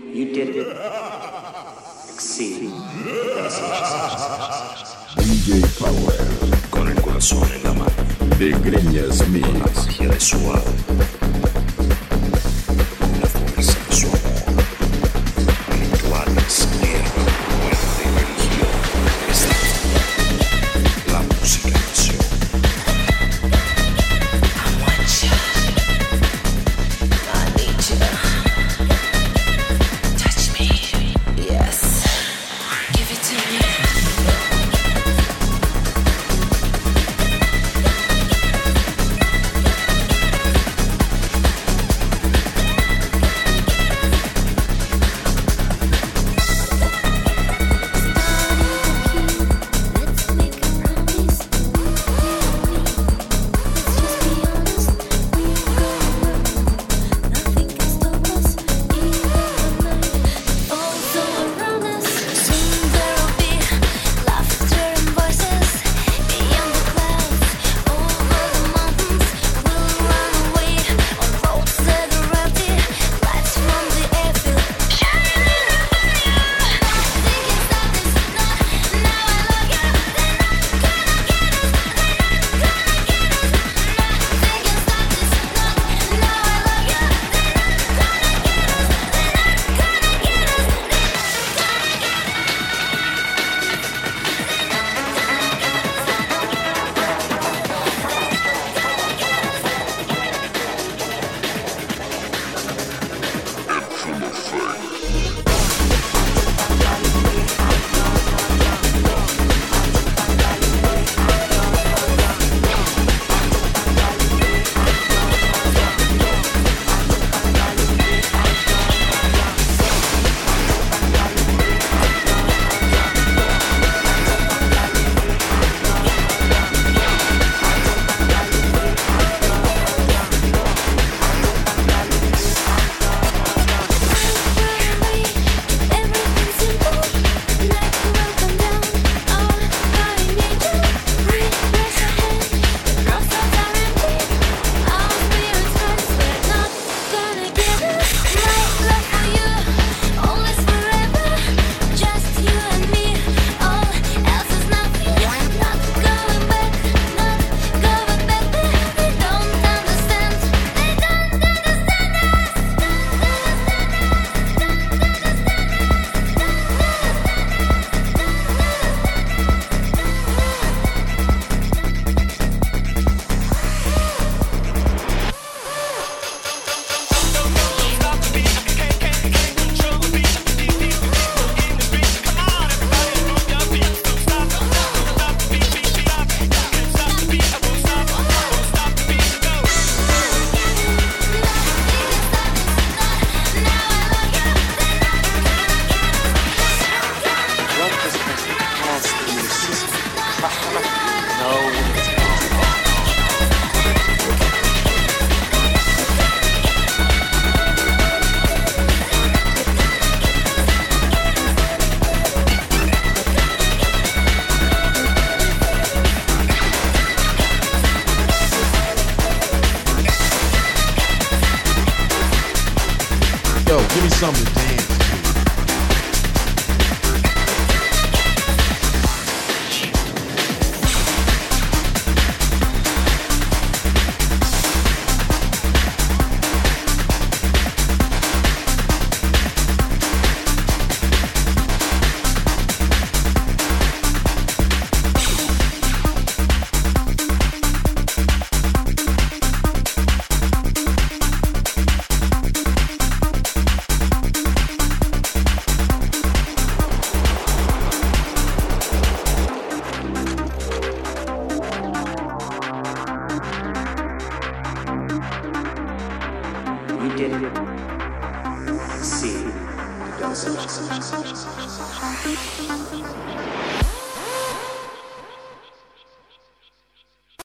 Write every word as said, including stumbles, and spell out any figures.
You did it. Exceed. D J Power, con el corazón en la mano, de Greñas Mix, con la magia de su alma, la fuerza de su amor, rituales, guerra, muerte, religión, esta, la música nació. I want you. I need you. Touch me. Yes. Give it to me. Yo, give me something to dance to. You did it. Exceed.